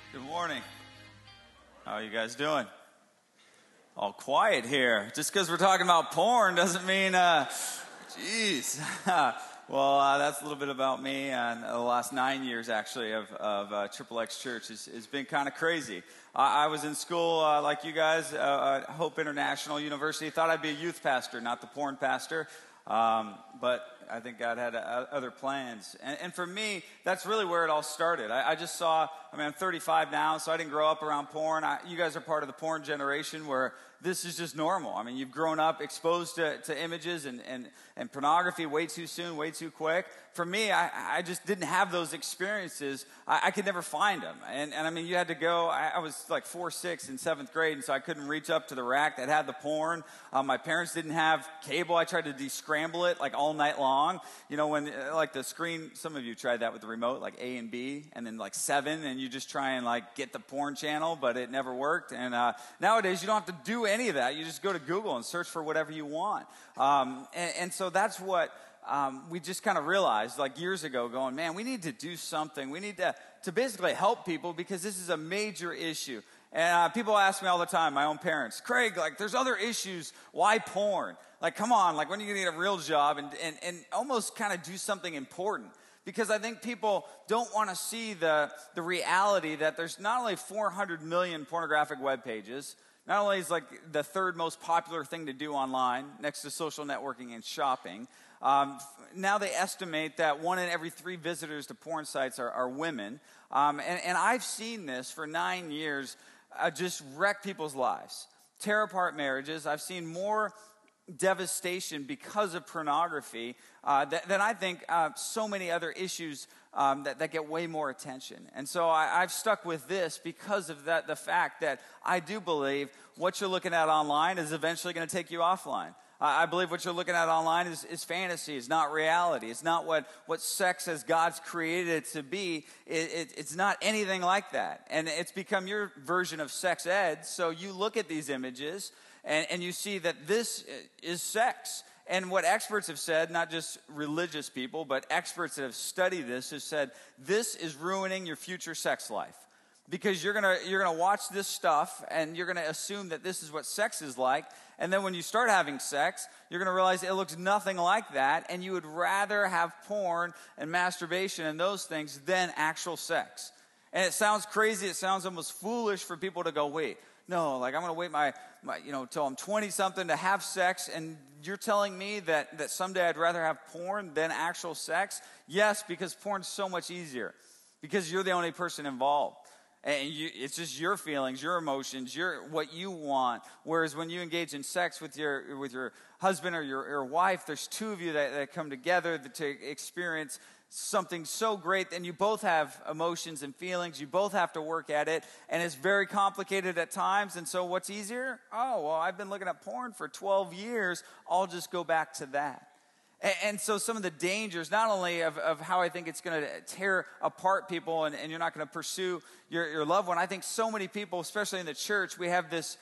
Good morning. How are you guys doing? All quiet here. Just because we're talking about porn doesn't mean, geez. Well, that's a little bit about me. And the last 9 years, actually, of Triple X Church has been kind of crazy. I was in school, like you guys, at Hope International University. Thought I'd be a youth pastor, not the porn pastor. But I think God had other plans. And for me, that's really where it all started. I just saw, I'm 35 now, so I didn't grow up around porn. You guys are part of the porn generation where this is just normal. You've grown up exposed to images and pornography way too soon, way too quick. For me, I just didn't have those experiences. I could never find them. And you had to go, I was like 4, 6 in 7th grade, and so I couldn't reach up to the rack that had the porn. My parents didn't have cable. I tried to descramble it like all night long. You know, when like the screen, some of you tried that with the remote, like A and B, and then like 7, and you just try and like get the porn channel, but it never worked. And nowadays, you don't have to do any of that. You just go to Google and search for whatever you want. And so that's what we just kind of realized like years ago, going, man, we need to do something. We need to basically help people because this is a major issue. And people ask me all the time, my own parents, Craig, like there's other issues. Why porn? Like, come on, like when are you going to get a real job and almost kind of do something important? Because I think people don't want to see the reality that there's not only 400 million pornographic web pages, not only is like the third most popular thing to do online next to social networking and shopping, now they estimate that 1 in every 3 visitors to porn sites are women. And I've seen this for 9 years just wreck people's lives, tear apart marriages. I've seen more devastation because of pornography than I think so many other issues that get way more attention. And so I've stuck with this because of the fact that I do believe what you're looking at online is eventually going to take you offline. I believe what you're looking at online is fantasy. It's not reality. It's not what sex as God's created it to be. It's not anything like that. And it's become your version of sex ed. So you look at these images and you see that this is sex. And what experts have said, not just religious people, but experts that have studied this have said, this is ruining your future sex life. Because you're gonna watch this stuff and you're gonna assume that this is what sex is like. And then when you start having sex, you're gonna realize it looks nothing like that. And you would rather have porn and masturbation and those things than actual sex. And it sounds crazy. It sounds almost foolish for people to go, wait, no, like I'm gonna wait my till I'm 20 something to have sex. And you're telling me that someday I'd rather have porn than actual sex? Yes, because porn's so much easier. Because you're the only person involved. And it's just your feelings, your emotions, what you want. Whereas when you engage in sex with your husband or your wife, there's 2 of you that come together to experience something so great. And you both have emotions and feelings. You both have to work at it. And it's very complicated at times. And so what's easier? Oh, well, I've been looking at porn for 12 years. I'll just go back to that. And so some of the dangers, not only of how I think it's going to tear apart people and you're not going to pursue your loved one. I think so many people, especially in the church, we have this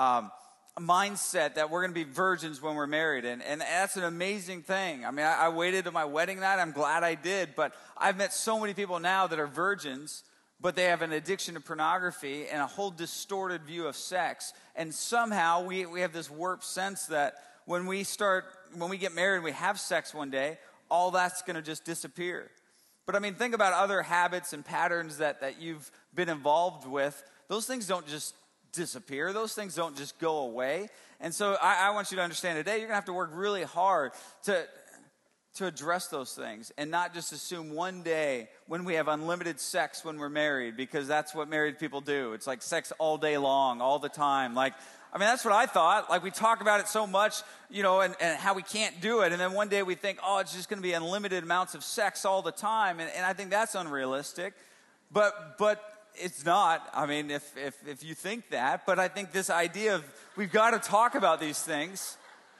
mindset that we're going to be virgins when we're married. And that's an amazing thing. I waited to my wedding night. I'm glad I did. But I've met so many people now that are virgins, but they have an addiction to pornography and a whole distorted view of sex. And somehow we have this warped sense that when we get married and we have sex one day, all that's going to just disappear. But think about other habits and patterns that you've been involved with. Those things don't just disappear. Those things don't just go away. And so I want you to understand today, you're going to have to work really hard to address those things and not just assume one day when we have unlimited sex when we're married, because that's what married people do. It's like sex all day long, all the time. That's what I thought. Like we talk about it so much, and how we can't do it. And then one day we think, oh, it's just going to be unlimited amounts of sex all the time. And I think that's unrealistic. But it's not. If you think that. But I think this idea of we've got to talk about these things.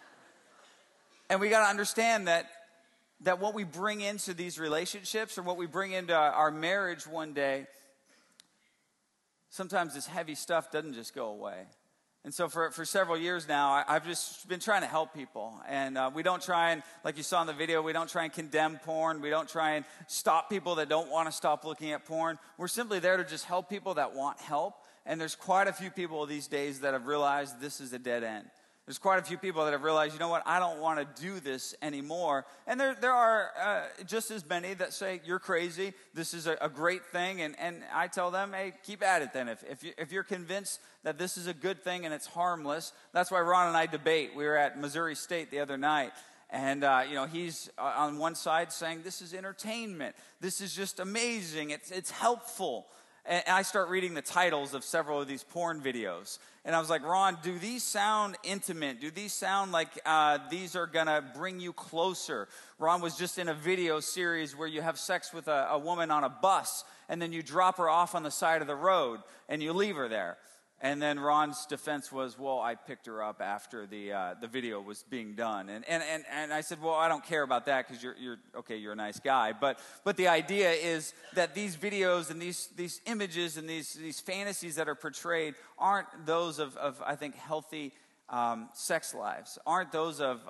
And we got to understand that what we bring into these relationships or what we bring into our marriage one day, sometimes this heavy stuff doesn't just go away. And so for several years now, I've just been trying to help people. And we don't try and, like you saw in the video, we don't try and condemn porn. We don't try and stop people that don't want to stop looking at porn. We're simply there to just help people that want help. And there's quite a few people these days that have realized this is a dead end. There's quite a few people that have realized, you know what, I don't want to do this anymore. And there are just as many that say, you're crazy, this is a great thing. And I tell them, hey, keep at it then. If you're convinced that this is a good thing and it's harmless, that's why Ron and I debate. We were at Missouri State the other night. And, he's on one side saying, this is entertainment. This is just amazing. It's helpful. And I start reading the titles of several of these porn videos. And I was like, Ron, do these sound intimate? Do these sound like these are going to bring you closer? Ron was just in a video series where you have sex with a woman on a bus, and then you drop her off on the side of the road, and you leave her there. And then Ron's defense was, well, I picked her up after the video was being done. And I said, well, I don't care about that because you're a nice guy. But the idea is that these videos and these images and these fantasies that are portrayed aren't those of I think, healthy sex lives, aren't those of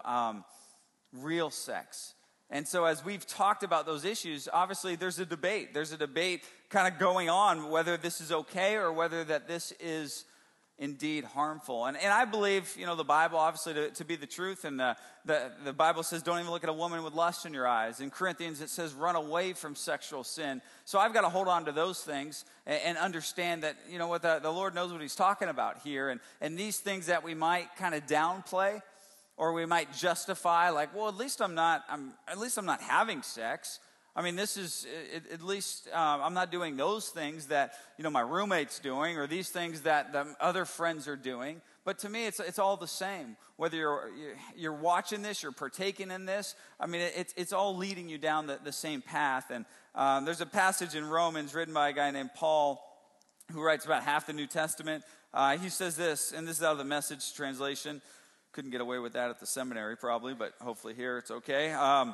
real sex. And so as we've talked about those issues, obviously there's a debate. There's a debate kind of going on whether this is okay or whether that this is indeed harmful. And I believe, the Bible obviously to be the truth. And the Bible says don't even look at a woman with lust in your eyes. In Corinthians it says run away from sexual sin. So I've got to hold on to those things and understand that, what the Lord knows what he's talking about here. And these things that we might kind of downplay, or we might justify, like, well, at least I'm not having sex. I mean, this is at least I'm not doing those things that my roommate's doing, or these things that the other friends are doing. But to me, it's all the same. Whether you're watching this, you're partaking in this. I mean, it's all leading you down the same path. And there's a passage in Romans written by a guy named Paul, who writes about half the New Testament. He says this, and this is out of the Message translation. Couldn't get away with that at the seminary probably, but hopefully here it's okay. It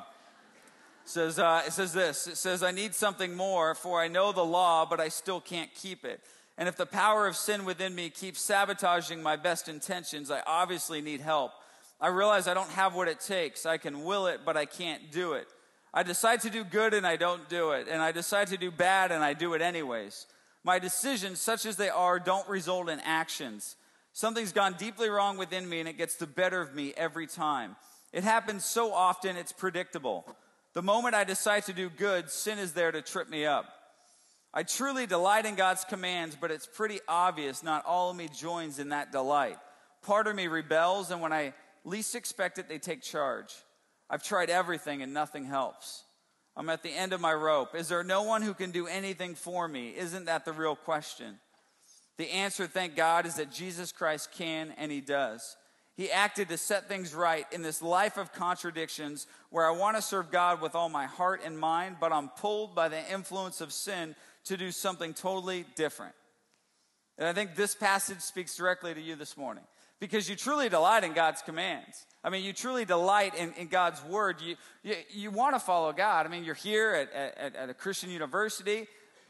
says this. It says, I need something more, for I know the law, but I still can't keep it. And if the power of sin within me keeps sabotaging my best intentions, I obviously need help. I realize I don't have what it takes. I can will it, but I can't do it. I decide to do good and I don't do it. And I decide to do bad and I do it anyways. My decisions, such as they are, don't result in actions. Something's gone deeply wrong within me, and it gets the better of me every time. It happens so often, it's predictable. The moment I decide to do good, sin is there to trip me up. I truly delight in God's commands, but it's pretty obvious not all of me joins in that delight. Part of me rebels, and when I least expect it, they take charge. I've tried everything, and nothing helps. I'm at the end of my rope. Is there no one who can do anything for me? Isn't that the real question? The answer, thank God, is that Jesus Christ can, and he does. He acted to set things right in this life of contradictions where I want to serve God with all my heart and mind, but I'm pulled by the influence of sin to do something totally different. And I think this passage speaks directly to you this morning, because you truly delight in God's commands. I mean, you truly delight in God's word. You want to follow God. I mean, you're here at a Christian university.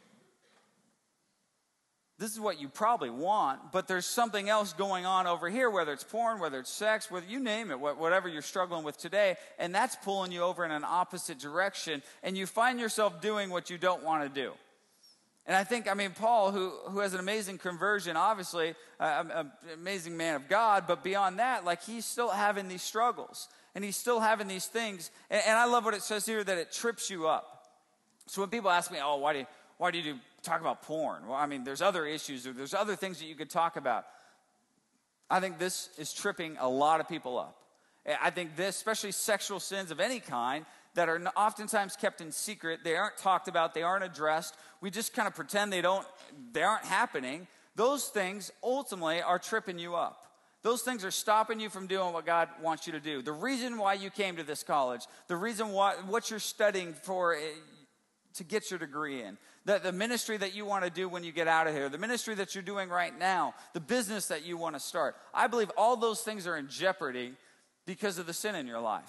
This is what you probably want, but there's something else going on over here, whether it's porn, whether it's sex, whether you name it, whatever you're struggling with today, and that's pulling you over in an opposite direction, and you find yourself doing what you don't want to do. And I think, Paul, who has an amazing conversion, obviously, an amazing man of God, but beyond that, like, he's still having these struggles, and he's still having these things, and I love what it says here, that it trips you up. So when people ask me, oh, why do you talk about porn? Well, there's other issues, or there's other things that you could talk about. I think this is tripping a lot of people up. I think this, especially sexual sins of any kind, that are oftentimes kept in secret, they aren't talked about, they aren't addressed, we just kind of pretend they aren't happening. Those things ultimately are tripping you up. Those things are stopping you from doing what God wants you to do. The reason why you came to this college, the reason what you're studying for to get your degree in, the ministry that you want to do when you get out of here, the ministry that you're doing right now, the business that you want to start. I believe all those things are in jeopardy because of the sin in your life.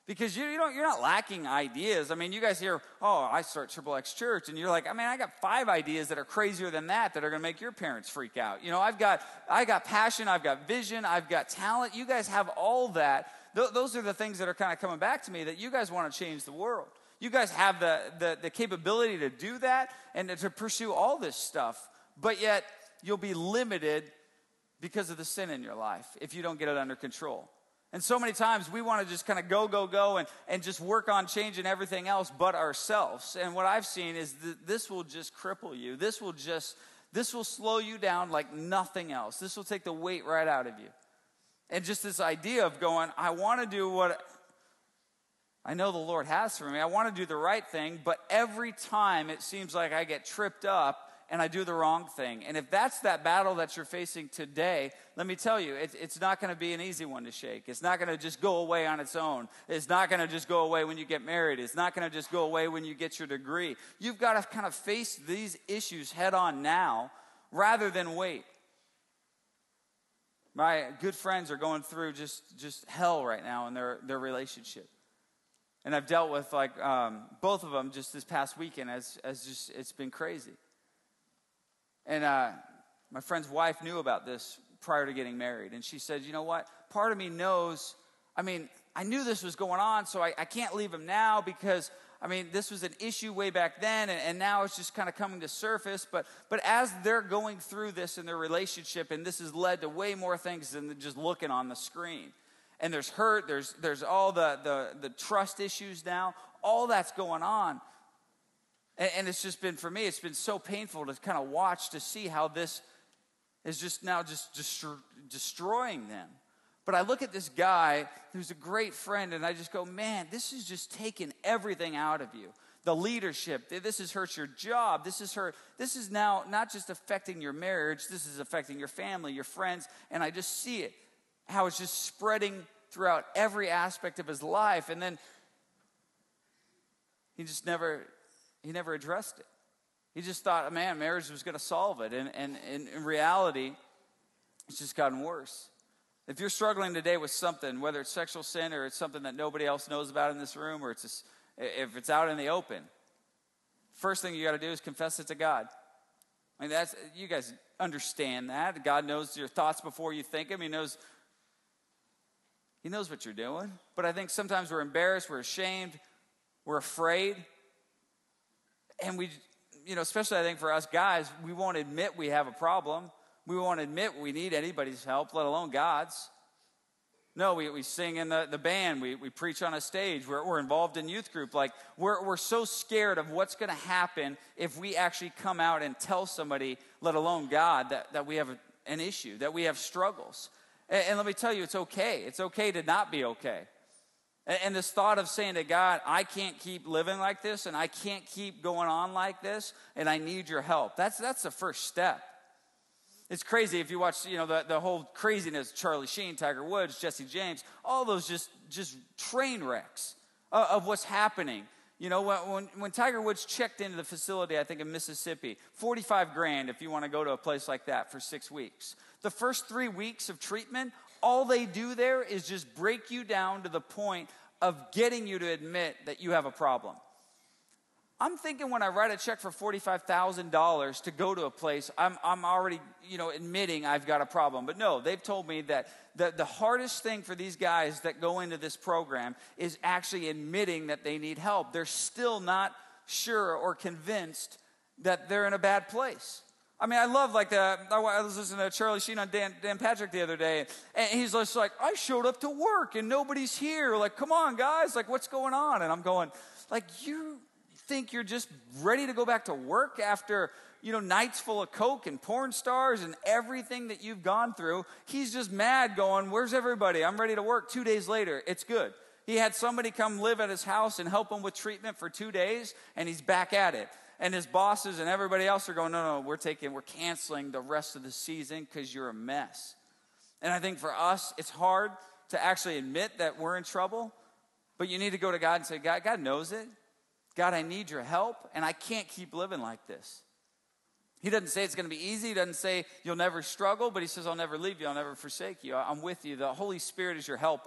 Because you're not lacking ideas. I mean, you guys hear, oh, I start Triple X Church, and you're like, I mean, I got 5 ideas that are crazier than that are going to make your parents freak out. You know, I got passion, I've got vision, I've got talent. You guys have all that. Those are the things that are kind of coming back to me, that you guys want to change the world. You guys have the capability to do that and to pursue all this stuff, but yet you'll be limited because of the sin in your life if you don't get it under control. And so many times we want to just kind of go, and just work on changing everything else but ourselves. And what I've seen is this will just cripple you. This will slow you down like nothing else. This will take the weight right out of you. And just this idea of going, I want to do what I know the Lord has for me. I want to do the right thing, but every time it seems like I get tripped up and I do the wrong thing. And if that's that battle that you're facing today, let me tell you, it's not going to be an easy one to shake. It's not going to just go away on its own. It's not going to just go away when you get married. It's not going to just go away when you get your degree. You've got to kind of face these issues head on now rather than wait. My good friends are going through just hell right now in their relationship. And I've dealt with both of them just this past weekend as just it's been crazy. And my friend's wife knew about this prior to getting married. And she said, you know what? Part of me knows, I knew this was going on, so I can't leave him now because, this was an issue way back then, and now it's just kind of coming to surface. But as they're going through this in their relationship, and this has led to way more things than just looking on the screen. And there's hurt, there's all the trust issues now, all that's going on. And it's just been, for me, it's been so painful to kind of watch, to see how this is just now destroying them. But I look at this guy who's a great friend, and I just go, man, this is just taking everything out of you. The leadership, this has hurt your job. This is now not just affecting your marriage, this is affecting your family, your friends. And I just see it, how it's just spreading throughout every aspect of his life. And then he never addressed it. He just thought, man, marriage was going to solve it. And in reality, it's just gotten worse. If you're struggling today with something, whether it's sexual sin or it's something that nobody else knows about in this room, or if it's out in the open, first thing you got to do is confess it to God. You guys understand that. God knows your thoughts before you think them. He knows what you're doing. But I think sometimes we're embarrassed, we're ashamed, we're afraid. And we, especially I think for us guys, we won't admit we have a problem. We won't admit we need anybody's help, let alone God's. No, we sing in the band. We preach on a stage. We're involved in youth group. Like, we're so scared of what's going to happen if we actually come out and tell somebody, let alone God, that we have an issue, that we have struggles. And let me tell you, it's okay. It's okay to not be okay. And this thought of saying to God, I can't keep living like this, and I can't keep going on like this, and I need your help. That's the first step. It's crazy if you watch, the whole craziness, Charlie Sheen, Tiger Woods, Jesse James, all those just train wrecks of what's happening. When Tiger Woods checked into the facility, I think in Mississippi, $45,000 if you want to go to a place like that for 6 weeks. The first 3 weeks of treatment, all they do there is just break you down to the point of getting you to admit that you have a problem. I'm thinking when I write a check for $45,000 to go to a place, I'm already, admitting I've got a problem. But no, they've told me that the hardest thing for these guys that go into this program is actually admitting that they need help. They're still not sure or convinced that they're in a bad place. I love, I was listening to Charlie Sheen on Dan Patrick the other day, and he's just like, I showed up to work and nobody's here. Like, come on, guys, what's going on? And I'm going, you think you're just ready to go back to work after, nights full of coke and porn stars and everything that you've gone through? He's just mad going, where's everybody? I'm ready to work. 2 days later, it's good. He had somebody come live at his house and help him with treatment for 2 days, and he's back at it. And his bosses and everybody else are going, no, we're canceling the rest of the season because you're a mess. And I think for us, it's hard to actually admit that we're in trouble, but you need to go to God and say, God knows it. God, I need your help, and I can't keep living like this. He doesn't say it's going to be easy. He doesn't say you'll never struggle, but he says, I'll never leave you. I'll never forsake you. I'm with you. The Holy Spirit is your helper.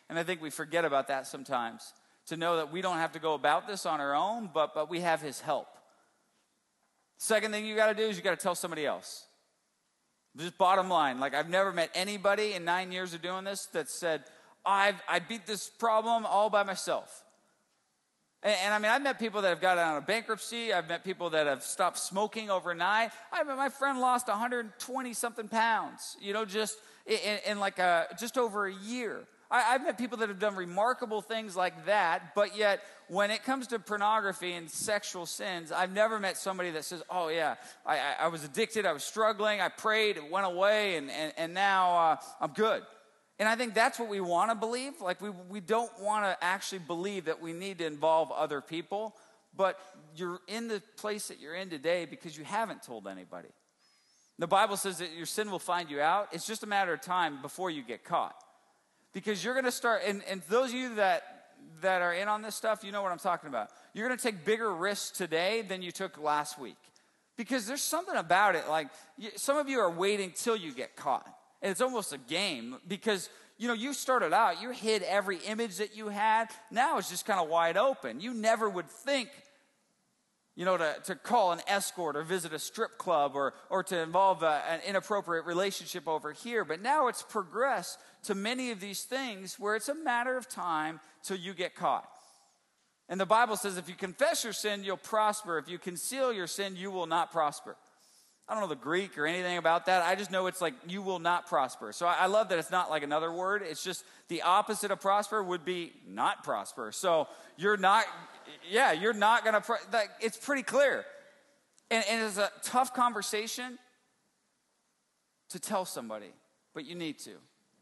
And I think we forget about that sometimes, to know that we don't have to go about this on our own, but we have his help. Second thing you got to do is you got to tell somebody else. Just bottom line, like I've never met anybody in 9 years of doing this that said, I beat this problem all by myself. And I mean, I've met people that have gotten out of bankruptcy. I've met people that have stopped smoking overnight. My friend lost 120 something pounds, just in like just over a year. I've met people that have done remarkable things like that, but yet when it comes to pornography and sexual sins, I've never met somebody that says, oh yeah, I was addicted, I was struggling, I prayed, it went away, and now I'm good. And I think that's what we want to believe. Like we don't want to actually believe that we need to involve other people, but you're in the place that you're in today because you haven't told anybody. The Bible says that your sin will find you out. It's just a matter of time before you get caught. Because you're going to start, and those of you that are in on this stuff, you know what I'm talking about. You're going to take bigger risks today than you took last week. Because there's something about it, like some of you are waiting till you get caught. And it's almost a game because, you started out, you hid every image that you had. Now it's just kind of wide open. You never would think, to call an escort or visit a strip club or to involve an inappropriate relationship over here. But now it's progressed to many of these things where it's a matter of time till you get caught. And the Bible says if you confess your sin, you'll prosper. If you conceal your sin, you will not prosper. I don't know the Greek or anything about that. I just know it's like you will not prosper. So I love that it's not like another word. It's just the opposite of prosper would be not prosper. So you're not going to, it's pretty clear. And it's a tough conversation to tell somebody, but you need to.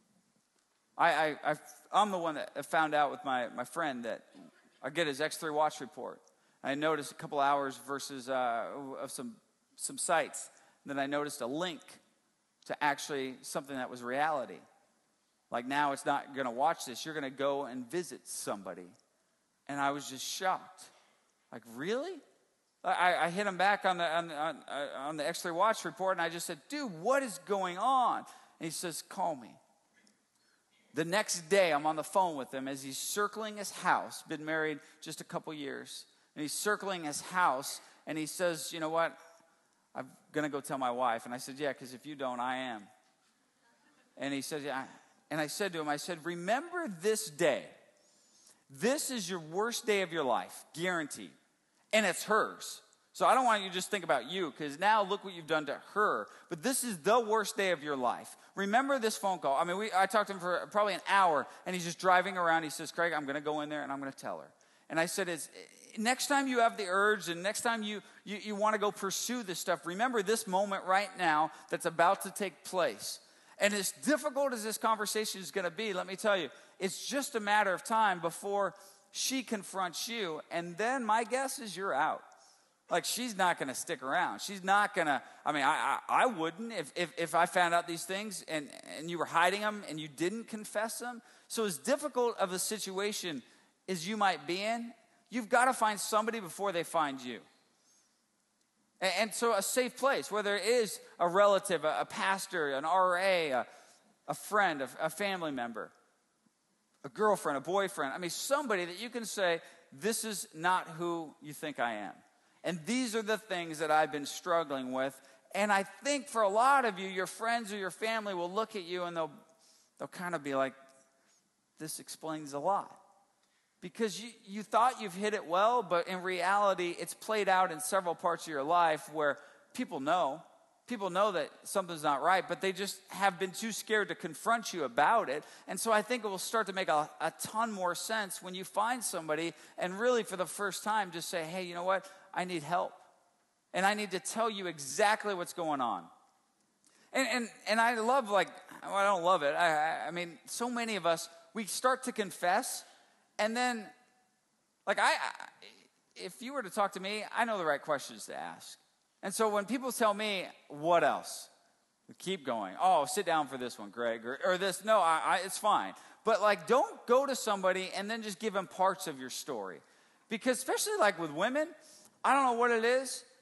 I'm the one that found out with my friend that I get his X3 watch report. I noticed a couple hours versus of some sites. Then I noticed a link to actually something that was reality. Like now it's not going to watch this. You're going to go and visit somebody. And I was just shocked. Like, really? I hit him back on the X3 watch report, and I just said, dude, what is going on? And he says, call me. The next day, I'm on the phone with him as he's circling his house. Been married just a couple years. And he's circling his house, and he says, you know what? I'm going to go tell my wife. And I said, yeah, because if you don't, I am. And he said, yeah. And I said to him, remember this day. This is your worst day of your life, guaranteed. And it's hers. So I don't want you to just think about you, because now look what you've done to her. But this is the worst day of your life. Remember this phone call. I mean, I talked to him for probably an hour, and he's just driving around. He says, Craig, I'm going to go in there, and I'm going to tell her. And I said, next time you have the urge, and next time you want to go pursue this stuff, remember this moment right now that's about to take place. And as difficult as this conversation is going to be, let me tell you, it's just a matter of time before she confronts you, and then my guess is you're out. Like, she's not going to stick around. She's not going to, I wouldn't if I found out these things and you were hiding them and you didn't confess them. So as difficult of a situation as you might be in, you've got to find somebody before they find you. And so a safe place, whether it is a relative, a pastor, an RA, a friend, a family member, a girlfriend, a boyfriend. Somebody that you can say, this is not who you think I am. And these are the things that I've been struggling with. And I think for a lot of you, your friends or your family will look at you and they'll kind of be like, this explains a lot. Because you thought you've hit it well, but in reality, it's played out in several parts of your life where people know that something's not right, but they just have been too scared to confront you about it. And so I think it will start to make a ton more sense when you find somebody and really for the first time just say, hey, you know what? I need help. And I need to tell you exactly what's going on. And I love, I don't love it. I mean, so many of us, we start to confess, and then, if you were to talk to me, I know the right questions to ask. And so when people tell me, what else? We keep going. Oh, sit down for this one, Greg. Or this, no, it's fine. But don't go to somebody and then just give them parts of your story. Because especially with women, I don't know what it is.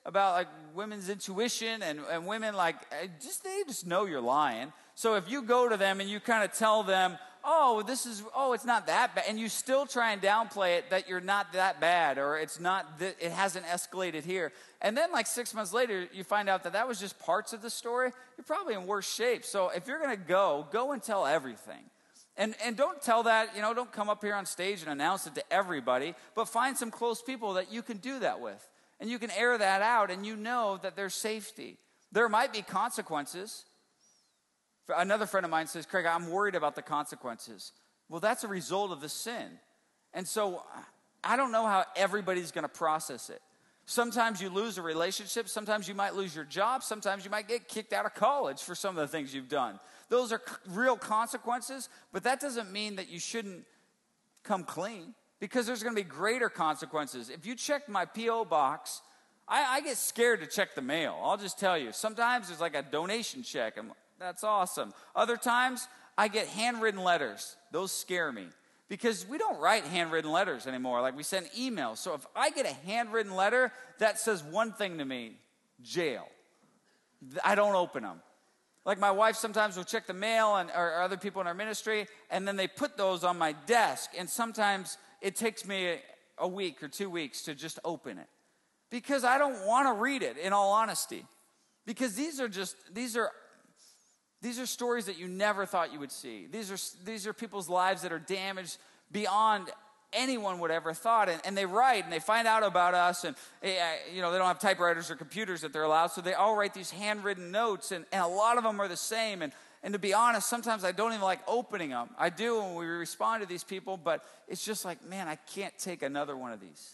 about like women's intuition and women like they just know you're lying. So if you go to them and you kind of tell them, it's not that bad, and you still try and downplay it that you're not that bad, or it hasn't escalated here, and then like 6 months later you find out that was just parts of the story, you're probably in worse shape. So if you're going to go and tell everything. And don't tell that, don't come up here on stage and announce it to everybody, but find some close people that you can do that with. And you can air that out, and you know that there's safety. There might be consequences. Another friend of mine says, Craig, I'm worried about the consequences. Well, that's a result of the sin. And so I don't know how everybody's going to process it. Sometimes you lose a relationship. Sometimes you might lose your job. Sometimes you might get kicked out of college for some of the things you've done. Those are real consequences, but that doesn't mean that you shouldn't come clean, because there's going to be greater consequences. If you check my P.O. box, I get scared to check the mail. I'll just tell you. Sometimes there's like a donation check. That's awesome. Other times, I get handwritten letters. Those scare me, because we don't write handwritten letters anymore. Like, we send emails. So if I get a handwritten letter that says one thing to me, jail, I don't open them. Like, my wife sometimes will check the mail or other people in our ministry, and then they put those on my desk. And sometimes it takes me a week or 2 weeks to just open it, because I don't want to read it, in all honesty. Because these are stories that you never thought you would see. These are people's lives that are damaged beyond anyone would ever thought. And they write, and they find out about us, and they don't have typewriters or computers that they're allowed, so they all write these handwritten notes, and a lot of them are the same. And to be honest, sometimes I don't even like opening them. I do when we respond to these people, but it's just like, man, I can't take another one of these.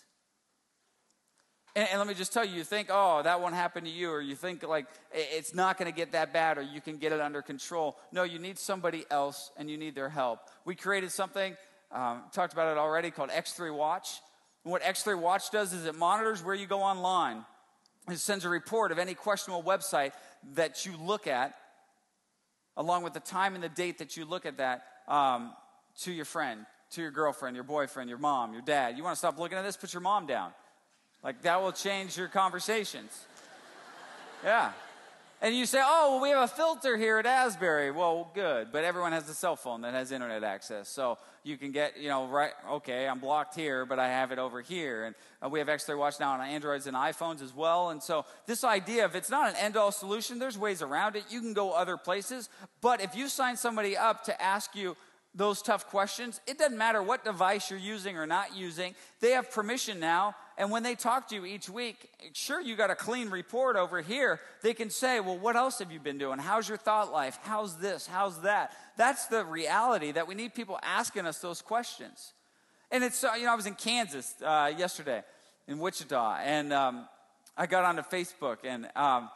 And let me just tell you, you think, that one happened to you, or you think like it's not going to get that bad, or you can get it under control. No, you need somebody else, and you need their help. We created something, talked about it already, called X3 Watch. And what X3 Watch does is it monitors where you go online. It sends a report of any questionable website that you look at, along with the time and the date that you look at that, to your friend, to your girlfriend, your boyfriend, your mom, your dad. You want to stop looking at this? Put your mom down. Like, that will change your conversations. Yeah. And you say, we have a filter here at Asbury. Well, good. But everyone has a cell phone that has internet access. So you can get, right, okay, I'm blocked here, but I have it over here. And we have X3 Watch now on Androids and iPhones as well. And so this idea of it's not an end-all solution, there's ways around it. You can go other places. But if you sign somebody up to ask you those tough questions, it doesn't matter what device you're using or not using. They have permission now. And when they talk to you each week, sure, you got a clean report over here. They can say, well, what else have you been doing? How's your thought life? How's this? How's that? That's the reality, that we need people asking us those questions. And it's, I was in Kansas yesterday, in Wichita, and I got onto Facebook, and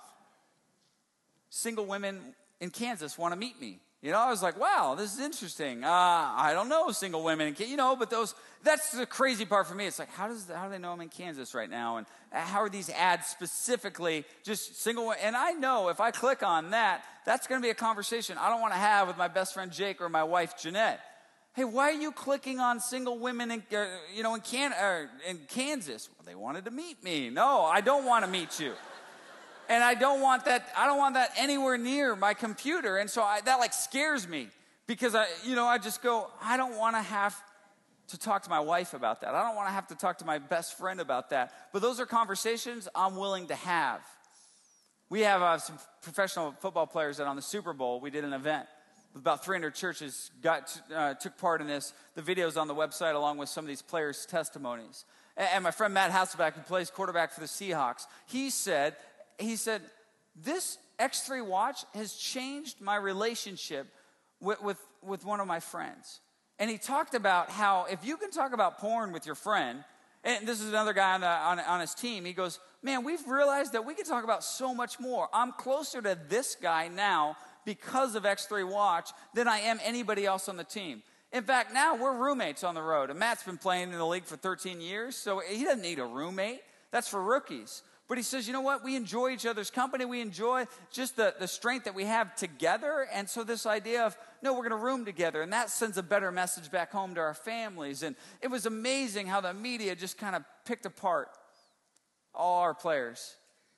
single women in Kansas want to meet me. I was like, wow, this is interesting. I don't know single women, but that's the crazy part for me. It's like, how do they know I'm in Kansas right now? And how are these ads specifically just single women? And I know if I click on that, that's going to be a conversation I don't want to have with my best friend Jake or my wife Jeanette. Hey, why are you clicking on single women in Kansas? Well, they wanted to meet me. No, I don't want to meet you. And I don't want that anywhere near my computer. And so that like scares me, because I just go, I don't want to have to talk to my wife about that. I don't want to have to talk to my best friend about that. But those are conversations I'm willing to have. We have some professional football players that on the Super Bowl, we did an event. About 300 churches took part in this. The video's on the website, along with some of these players' testimonies. And my friend Matt Hasselbeck, who plays quarterback for the Seahawks, he said, this X3 Watch has changed my relationship with one of my friends. And he talked about how if you can talk about porn with your friend, and this is another guy on his team, he goes, man, we've realized that we can talk about so much more. I'm closer to this guy now because of X3 Watch than I am anybody else on the team. In fact, now we're roommates on the road. And Matt's been playing in the league for 13 years, so he doesn't need a roommate. That's for rookies. But he says, you know what? We enjoy each other's company. We enjoy just the strength that we have together. And so this idea of, no, we're going to room together. And that sends a better message back home to our families. And it was amazing how the media just kind of picked apart all our players.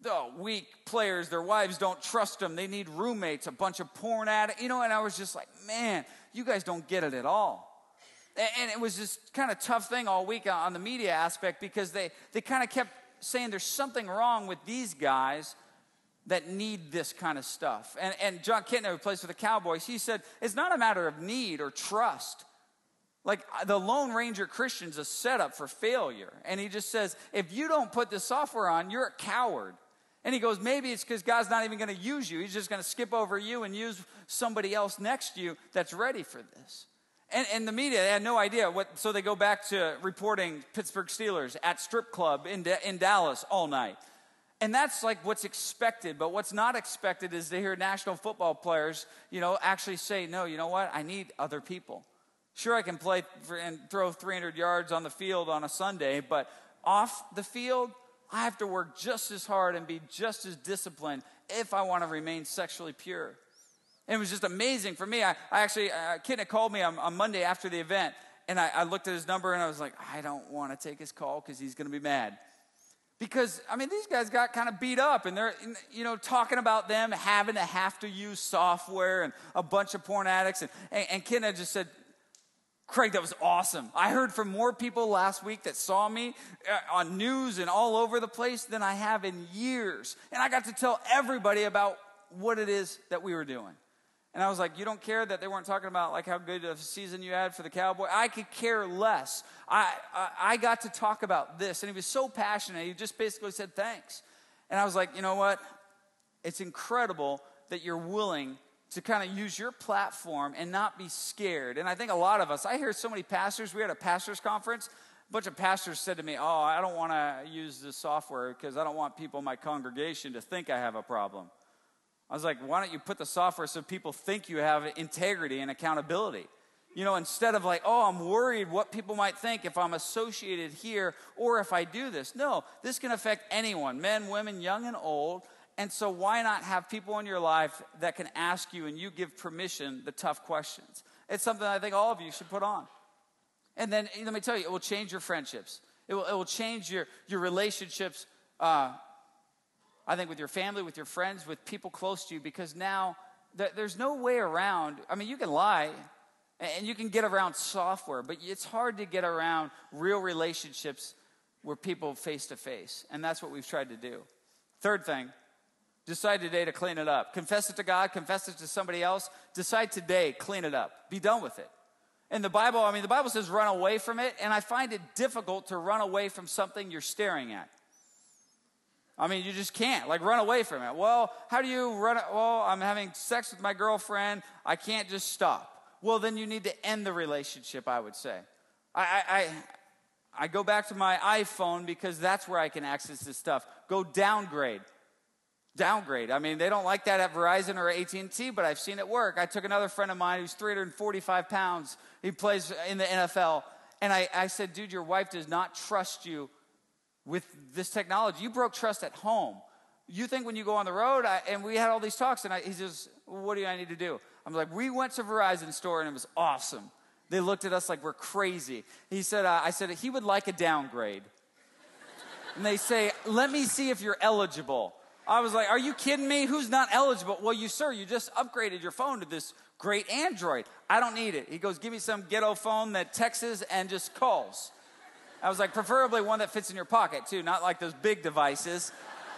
weak players, their wives don't trust them. They need roommates, a bunch of porn addicts, and I was just like, man, you guys don't get it at all. And it was just kind of tough thing all week on the media aspect because they kind of kept saying there's something wrong with these guys that need this kind of stuff. And John Kentner, who plays for the Cowboys, he said, it's not a matter of need or trust. Like the Lone Ranger Christian's a setup for failure. And he just says, if you don't put the software on, you're a coward. And he goes, maybe it's because God's not even going to use you. He's just going to skip over you and use somebody else next to you that's ready for this. And the media, they had no idea. So they go back to reporting Pittsburgh Steelers at strip club in Dallas all night. And that's like what's expected. But what's not expected is to hear national football players, actually say, no, you know what? I need other people. Sure, I can play and throw 300 yards on the field on a Sunday, but off the field, I have to work just as hard and be just as disciplined if I want to remain sexually pure. And it was just amazing for me. I actually, Kid called me on Monday after the event, and I looked at his number, and I was like, I don't want to take his call because he's going to be mad. Because, these guys got kind of beat up, and they're, talking about them having to use software and a bunch of porn addicts. And Kid just said, Craig, that was awesome. I heard from more people last week that saw me on news and all over the place than I have in years. And I got to tell everybody about what it is that we were doing. And I was like, you don't care that they weren't talking about like how good of a season you had for the Cowboys? I could care less. I got to talk about this. And he was so passionate. He just basically said thanks. And I was like, you know what? It's incredible that you're willing to kind of use your platform and not be scared. And I think a lot of us, I hear so many pastors, we had a pastors conference, a bunch of pastors said to me, I don't want to use this software because I don't want people in my congregation to think I have a problem. I was like, why don't you put the software so people think you have integrity and accountability? Instead of like, I'm worried what people might think if I'm associated here or if I do this. No, this can affect anyone, men, women, young and old. And so why not have people in your life that can ask you and you give permission the tough questions? It's something I think all of you should put on. And then let me tell you, it will change your friendships. It will change your relationships, I think, with your family, with your friends, with people close to you, because now there's no way around. You can lie and you can get around software, but it's hard to get around real relationships where people face to face. And that's what we've tried to do. Third thing, decide today to clean it up. Confess it to God, confess it to somebody else. Decide today, clean it up. Be done with it. In the Bible, the Bible says run away from it, and I find it difficult to run away from something you're staring at. You just can't, run away from it. Well, how do you run it? Well, I'm having sex with my girlfriend. I can't just stop. Well, then you need to end the relationship, I would say. I go back to my iPhone because that's where I can access this stuff. Go downgrade. They don't like that at Verizon or AT&T, but I've seen it work. I took another friend of mine who's 345 pounds. He plays in the NFL. And I said, dude, your wife does not trust you with this technology. You broke trust at home. You think when you go on the road, and we had all these talks, and he says, what do I need to do? I'm like, we went to Verizon store, and it was awesome. They looked at us like we're crazy. He said, I said, he would like a downgrade. And they say, let me see if you're eligible. I was like, are you kidding me? Who's not eligible? Well, you just upgraded your phone to this great Android. I don't need it. He goes, give me some ghetto phone that texts and just calls. I was like, preferably one that fits in your pocket, too, not like those big devices.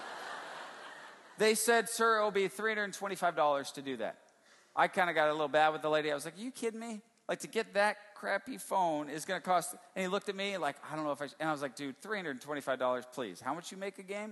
They said, sir, it'll be $325 to do that. I kind of got a little bad with the lady. I was like, are you kidding me? To get that crappy phone is going to cost, and he looked at me like, I don't know if and I was like, dude, $325, please. How much you make a game?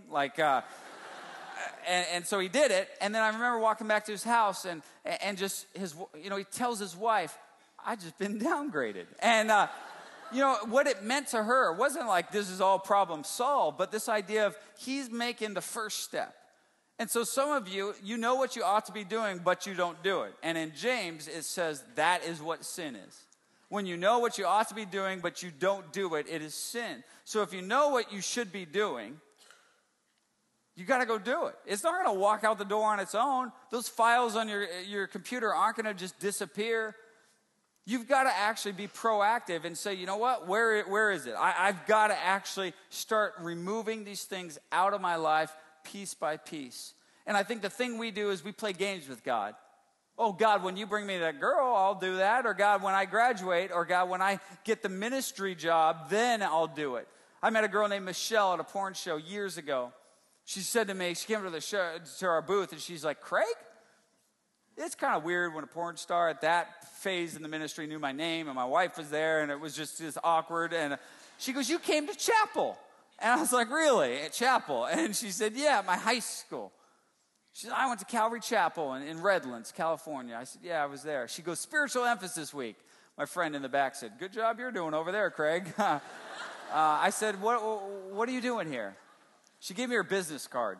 And so he did it, and then I remember walking back to his house, and just he tells his wife, I just been downgraded. And, what it meant to her wasn't like this is all problem solved, but this idea of he's making the first step. And so some of you know what you ought to be doing, but you don't do it. And in James, it says that is what sin is. When you know what you ought to be doing, but you don't do it, it is sin. So if you know what you should be doing, you got to go do it. It's not going to walk out the door on its own. Those files on your computer aren't going to just disappear. You've got to actually be proactive and say, you know what, where is it? I've got to actually start removing these things out of my life piece by piece. And I think the thing we do is we play games with God. Oh, God, when you bring me that girl, I'll do that. Or, God, when I graduate, or, God, when I get the ministry job, then I'll do it. I met a girl named Michelle at a porn show years ago. She said to me, she came to the show, to our booth, and she's like, Craig, it's kind of weird when a porn star at that phase in the ministry knew my name, and my wife was there, and it was just awkward. And she goes, you came to chapel. And I was like, really, at chapel? And she said, yeah, at my high school. She said, I went to Calvary Chapel in Redlands, California. I said, yeah, I was there. She goes, spiritual emphasis week. My friend in the back said, good job you're doing over there, Craig. I said, what are you doing here? She gave me her business card.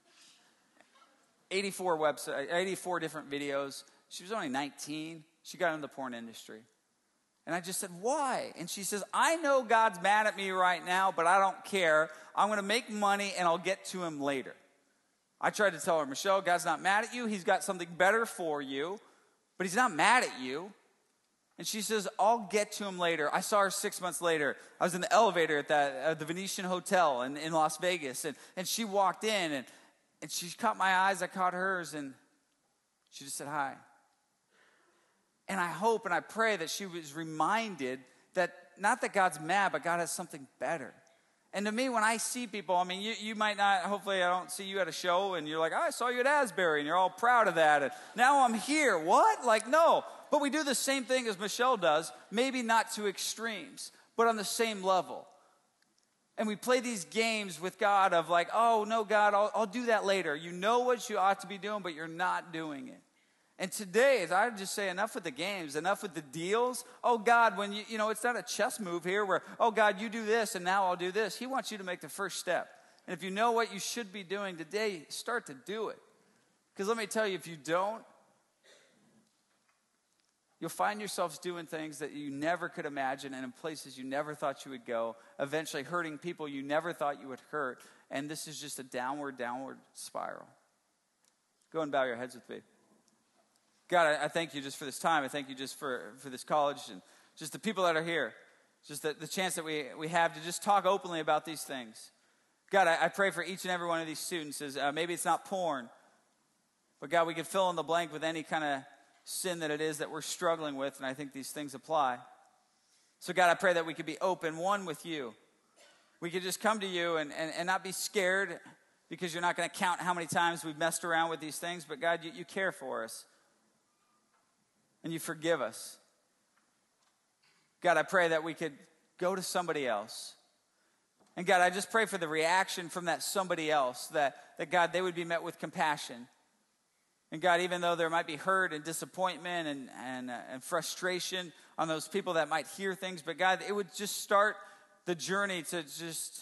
84 different videos. She was only 19. She got into the porn industry. And I just said, why? And she says, I know God's mad at me right now, but I don't care. I'm going to make money, and I'll get to him later. I tried to tell her, Michelle, God's not mad at you. He's got something better for you, but he's not mad at you. And she says, I'll get to him later. I saw her 6 months later. I was in the elevator at the Venetian Hotel in Las Vegas, and she walked in, and she caught my eyes, I caught hers, and she just said hi. And I hope and I pray that she was reminded that not that God's mad, but God has something better. And to me, when I see people, I mean, you might not, hopefully I don't see you at a show and you're like, oh, I saw you at Asbury, and you're all proud of that. And now I'm here. What? Like, no. But we do the same thing as Michelle does, maybe not to extremes, but on the same level. And we play these games with God of like, oh, no, God, I'll do that later. You know what you ought to be doing, but you're not doing it. And today, as I just say, enough with the games, enough with the deals. Oh, God, when you know, it's not a chess move here where, oh, God, you do this and now I'll do this. He wants you to make the first step. And if you know what you should be doing today, start to do it. Because let me tell you, if you don't, you'll find yourselves doing things that you never could imagine and in places you never thought you would go, eventually hurting people you never thought you would hurt. And this is just a downward spiral. Go and bow your heads with me. God, I thank you just for this time. I thank you just for this college and just the people that are here. Just the chance that we have to just talk openly about these things. God, I pray for each and every one of these students. As maybe it's not porn, but God, we could fill in the blank with any kind of sin that it is that we're struggling with, and I think these things apply. So God, I pray that we could be open, one with you. We could just come to you and not be scared because you're not going to count how many times we've messed around with these things, but God, you care for us. And you forgive us. God, I pray that we could go to somebody else. And God, I just pray for the reaction from that somebody else, that God, they would be met with compassion. And God, even though there might be hurt and disappointment and frustration on those people that might hear things, but God, it would just start the journey to just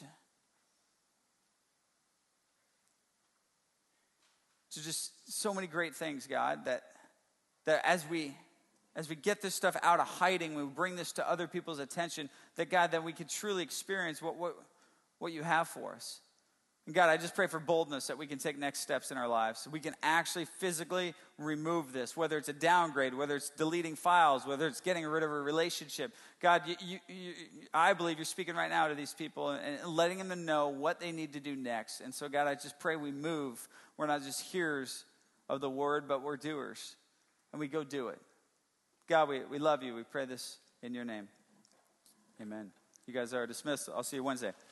so many great things, God, that as we get this stuff out of hiding, we bring this to other people's attention, that God, that we could truly experience what you have for us. And God, I just pray for boldness that we can take next steps in our lives. So we can actually physically remove this, whether it's a downgrade, whether it's deleting files, whether it's getting rid of a relationship. God, I believe you're speaking right now to these people and letting them know what they need to do next. And so God, I just pray we move. We're not just hearers of the word, but we're doers. And we go do it. God, we love you. We pray this in your name. Amen. You guys are dismissed. I'll see you Wednesday.